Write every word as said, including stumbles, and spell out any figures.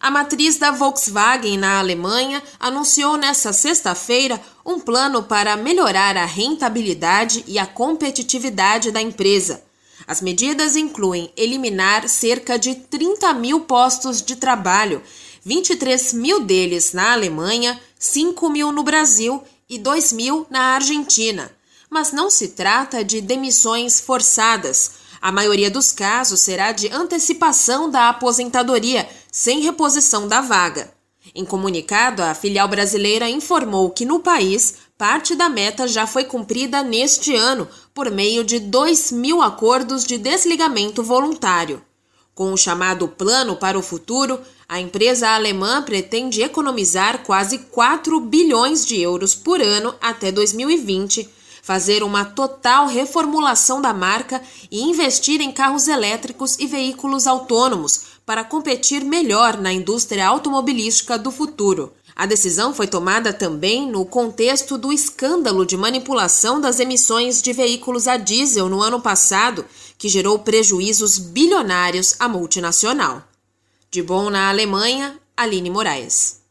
A matriz da Volkswagen na Alemanha anunciou nesta sexta-feira um plano para melhorar a rentabilidade e a competitividade da empresa. As medidas incluem eliminar cerca de trinta mil postos de trabalho, vinte e três mil deles na Alemanha, cinco mil no Brasil e dois mil na Argentina. Mas não se trata de demissões forçadas. A maioria dos casos será de antecipação da aposentadoria, sem reposição da vaga. Em comunicado, a filial brasileira informou que no país, parte da meta já foi cumprida neste ano, por meio de dois mil acordos de desligamento voluntário. Com o chamado Plano para o Futuro, a empresa alemã pretende economizar quase quatro bilhões de euros por ano até dois mil e vinte, fazer uma total reformulação da marca e investir em carros elétricos e veículos autônomos para competir melhor na indústria automobilística do futuro. A decisão foi tomada também no contexto do escândalo de manipulação das emissões de veículos a diesel no ano passado, que gerou prejuízos bilionários à multinacional. De Bonn, na Alemanha, Aline Moraes.